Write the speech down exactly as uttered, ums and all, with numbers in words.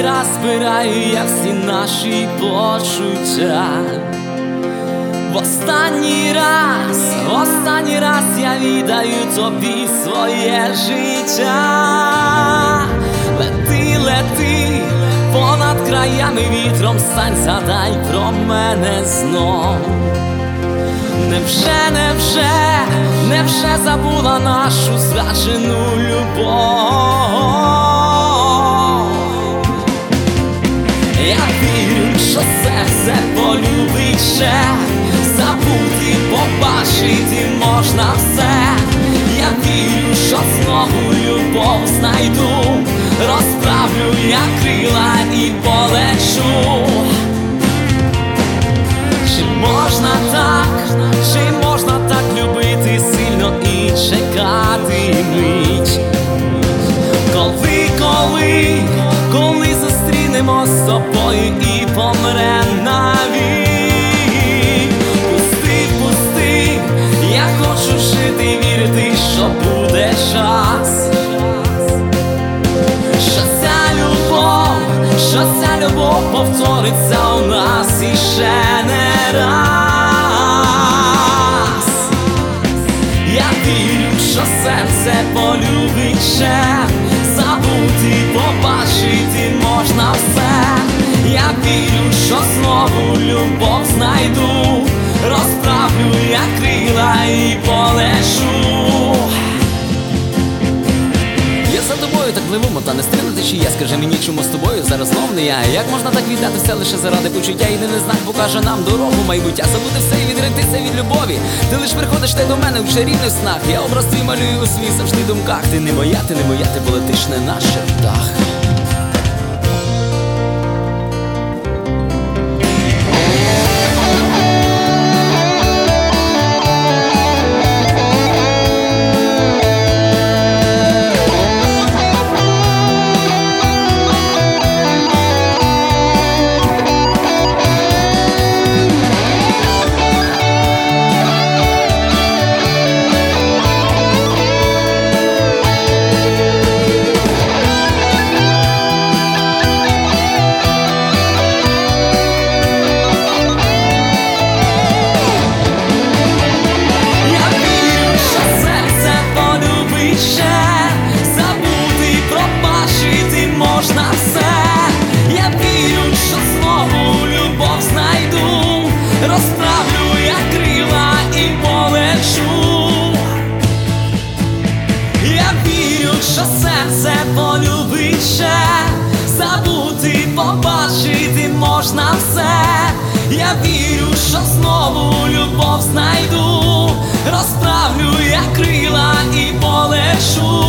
раз збираю я всі наші почуття. В останній раз, в останній раз я віддаю тобі своє життя. Лети, лети, понад краями вітром стань, згадай про мене знов. Невже, невже, невже забула нашу зраджену любов? Я вірю, що серце полюбить ще, забути, побачити можна все. Я вірю, що знову любов знайду, розправлю я крила і полечу. Чи можна так, чи можна так любити сильно і чекати мить? Коли, коли, коли зустрінемось з тобою і помре навік. Пусти, пусти, я хочу жити, вірити, що буде час. Що ця любов, що ця любов повториться у нас іще не раз. Я вірю, що серце полюбить ще, забути, побачити можна все. Я вірю, що знову любов знайду, розправлю я крила і полечу. Я за тобою так пливу, та не стрінути, чи я, скажи мені, чому з тобою зараз знов не я? Як можна так віддати все лише заради почуття? Єдиний знак покаже нам дорогу майбуття. Забути все і відректися від любові. Ти лиш приходиш ти до мене в чарівних снах. Я образ твій малюю у свій завжди думках. Ти не моя, ти не моя, ти полетиш не на шептах. Розправлю я крила і полечу. Я вірю, що серце полюбить ще, забути, побачити можна все. Я вірю, що знову любов знайду, розправлю я крила і полечу.